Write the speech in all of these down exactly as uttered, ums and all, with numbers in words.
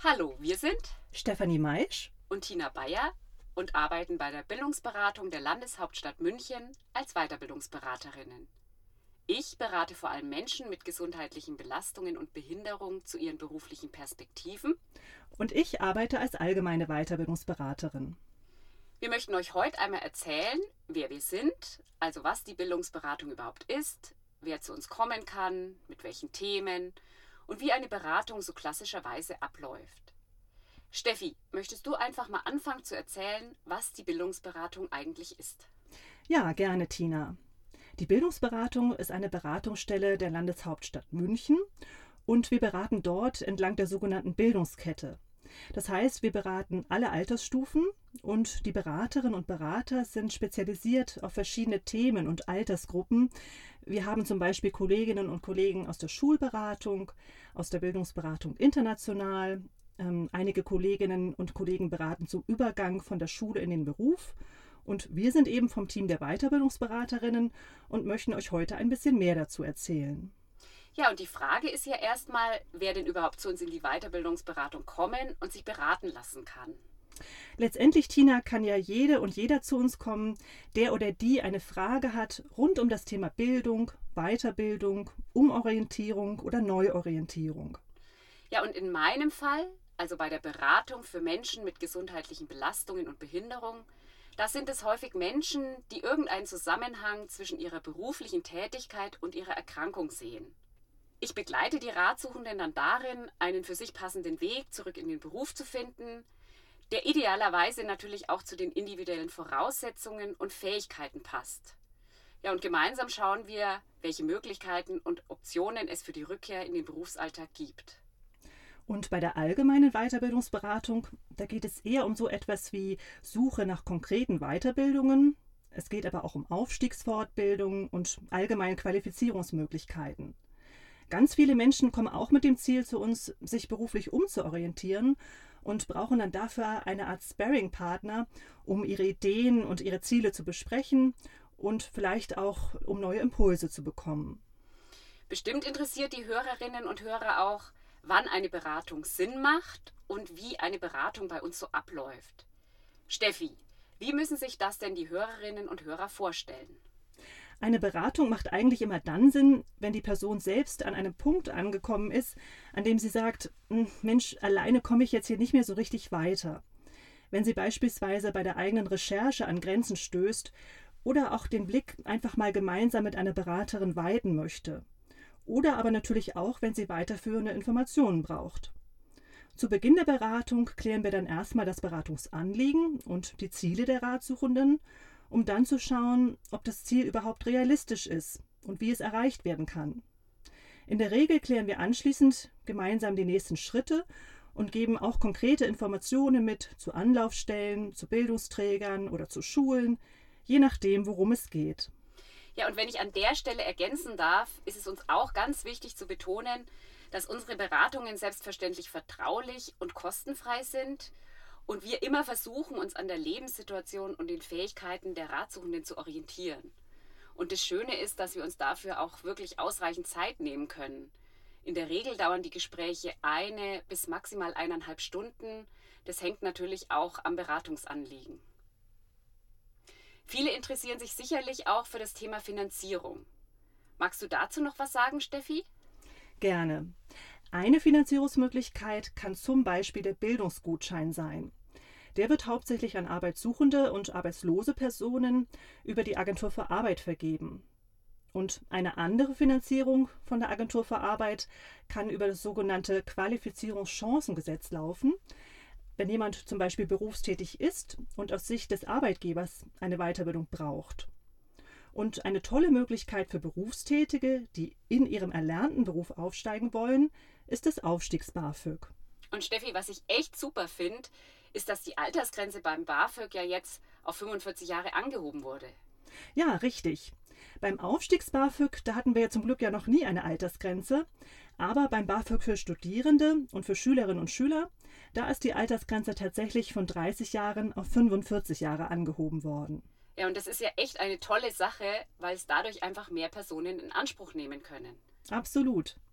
Hallo, wir sind Stefanie Maisch und Tina Bayer und arbeiten bei der Bildungsberatung der Landeshauptstadt München als Weiterbildungsberaterinnen. Ich berate vor allem Menschen mit gesundheitlichen Belastungen und Behinderung zu ihren beruflichen Perspektiven. und ich arbeite als allgemeine Weiterbildungsberaterin. Wir möchten euch heute einmal erzählen, wer wir sind, also was die Bildungsberatung überhaupt ist, wer zu uns kommen kann, mit welchen Themen und wie eine Beratung so klassischerweise abläuft. Steffi, möchtest du einfach mal anfangen zu erzählen, was die Bildungsberatung eigentlich ist? Ja, gerne, Tina. Die Bildungsberatung ist eine Beratungsstelle der Landeshauptstadt München und wir beraten dort entlang der sogenannten Bildungskette. Das heißt, wir beraten alle Altersstufen und die Beraterinnen und Berater sind spezialisiert auf verschiedene Themen und Altersgruppen. Wir haben zum Beispiel Kolleginnen und Kollegen aus der Schulberatung, aus der Bildungsberatung international. Ähm, einige Kolleginnen und Kollegen beraten zum Übergang von der Schule in den Beruf. Und wir sind eben vom Team der Weiterbildungsberaterinnen und möchten euch heute ein bisschen mehr dazu erzählen. Ja, und die Frage ist ja erstmal, wer denn überhaupt zu uns in die Weiterbildungsberatung kommen und sich beraten lassen kann. Letztendlich, Tina, kann ja jede und jeder zu uns kommen, der oder die eine Frage hat rund um das Thema Bildung, Weiterbildung, Umorientierung oder Neuorientierung. Ja, und in meinem Fall, also bei der Beratung für Menschen mit gesundheitlichen Belastungen und Behinderung, da sind es häufig Menschen, die irgendeinen Zusammenhang zwischen ihrer beruflichen Tätigkeit und ihrer Erkrankung sehen. Ich begleite die Ratsuchenden dann darin, einen für sich passenden Weg zurück in den Beruf zu finden, der idealerweise natürlich auch zu den individuellen Voraussetzungen und Fähigkeiten passt. Ja, und gemeinsam schauen wir, welche Möglichkeiten und Optionen es für die Rückkehr in den Berufsalltag gibt. Und bei der allgemeinen Weiterbildungsberatung, da geht es eher um so etwas wie Suche nach konkreten Weiterbildungen. Es geht aber auch um Aufstiegsfortbildung und allgemeine Qualifizierungsmöglichkeiten. Ganz viele Menschen kommen auch mit dem Ziel zu uns, sich beruflich umzuorientieren und brauchen dann dafür eine Art Sparring-Partner, um ihre Ideen und ihre Ziele zu besprechen und vielleicht auch, um neue Impulse zu bekommen. Bestimmt interessiert die Hörerinnen und Hörer auch, wann eine Beratung Sinn macht und wie eine Beratung bei uns so abläuft. Steffi, wie müssen sich das denn die Hörerinnen und Hörer vorstellen? Eine Beratung macht eigentlich immer dann Sinn, wenn die Person selbst an einem Punkt angekommen ist, an dem sie sagt, Mensch, alleine komme ich jetzt hier nicht mehr so richtig weiter. Wenn sie beispielsweise bei der eigenen Recherche an Grenzen stößt oder auch den Blick einfach mal gemeinsam mit einer Beraterin weiten möchte. Oder aber natürlich auch, wenn sie weiterführende Informationen braucht. Zu Beginn der Beratung klären wir dann erstmal das Beratungsanliegen und die Ziele der Ratsuchenden, um dann zu schauen, ob das Ziel überhaupt realistisch ist und wie es erreicht werden kann. In der Regel klären wir anschließend gemeinsam die nächsten Schritte und geben auch konkrete Informationen mit zu Anlaufstellen, zu Bildungsträgern oder zu Schulen, je nachdem, worum es geht. Ja, und wenn ich an der Stelle ergänzen darf, ist es uns auch ganz wichtig zu betonen, dass unsere Beratungen selbstverständlich vertraulich und kostenfrei sind und wir immer versuchen, uns an der Lebenssituation und den Fähigkeiten der Ratsuchenden zu orientieren. Und das Schöne ist, dass wir uns dafür auch wirklich ausreichend Zeit nehmen können. In der Regel dauern die Gespräche eine bis maximal eineinhalb Stunden. Das hängt natürlich auch am Beratungsanliegen. Viele interessieren sich sicherlich auch für das Thema Finanzierung. Magst du dazu noch was sagen, Steffi? Gerne. Eine Finanzierungsmöglichkeit kann zum Beispiel der Bildungsgutschein sein. Der wird hauptsächlich an arbeitssuchende und arbeitslose Personen über die Agentur für Arbeit vergeben. Und eine andere Finanzierung von der Agentur für Arbeit kann über das sogenannte Qualifizierungschancengesetz laufen. Wenn jemand zum Beispiel berufstätig ist und aus Sicht des Arbeitgebers eine Weiterbildung braucht. Und eine tolle Möglichkeit für Berufstätige, die in ihrem erlernten Beruf aufsteigen wollen, ist das Aufstiegs-BAföG. Und Steffi, was ich echt super finde, ist, dass die Altersgrenze beim BAföG ja jetzt auf fünfundvierzig Jahre angehoben wurde. Ja, richtig. Beim Aufstiegs-BAföG, da hatten wir ja zum Glück ja noch nie eine Altersgrenze. Aber beim BAföG für Studierende und für Schülerinnen und Schüler, da ist die Altersgrenze tatsächlich von dreißig Jahren auf fünfundvierzig Jahre angehoben worden. Ja, und das ist ja echt eine tolle Sache, weil es dadurch einfach mehr Personen in Anspruch nehmen können. Absolut.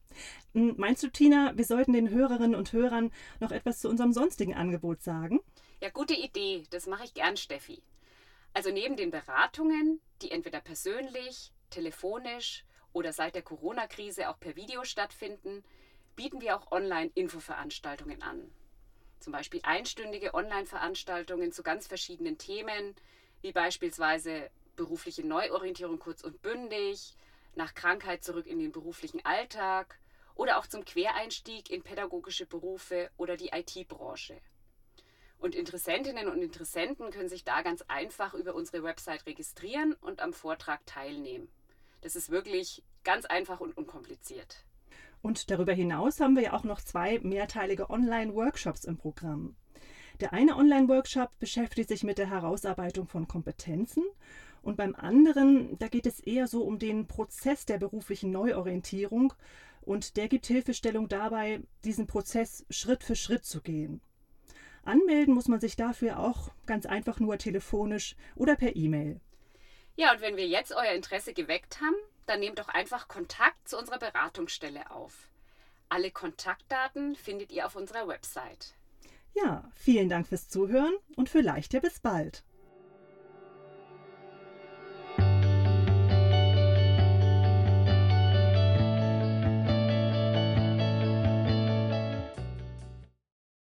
Meinst du, Tina, wir sollten den Hörerinnen und Hörern noch etwas zu unserem sonstigen Angebot sagen? Ja, gute Idee. Das mache ich gern, Steffi. Also neben den Beratungen, die entweder persönlich, telefonisch oder seit der Corona-Krise auch per Video stattfinden, bieten wir auch Online-Infoveranstaltungen an. Zum Beispiel einstündige Online-Veranstaltungen zu ganz verschiedenen Themen, wie beispielsweise berufliche Neuorientierung kurz und bündig, nach Krankheit zurück in den beruflichen Alltag oder auch zum Quereinstieg in pädagogische Berufe oder die I T-Branche. Und Interessentinnen und Interessenten können sich da ganz einfach über unsere Website registrieren und am Vortrag teilnehmen. Das ist wirklich ganz einfach und unkompliziert. Und darüber hinaus haben wir ja auch noch zwei mehrteilige Online-Workshops im Programm. Der eine Online-Workshop beschäftigt sich mit der Herausarbeitung von Kompetenzen und beim anderen, da geht es eher so um den Prozess der beruflichen Neuorientierung und der gibt Hilfestellung dabei, diesen Prozess Schritt für Schritt zu gehen. Anmelden muss man sich dafür auch ganz einfach nur telefonisch oder per E-Mail. Ja, und wenn wir jetzt euer Interesse geweckt haben, dann nehmt doch einfach Kontakt zu unserer Beratungsstelle auf. Alle Kontaktdaten findet ihr auf unserer Website. Ja, vielen Dank fürs Zuhören und vielleicht ja bis bald.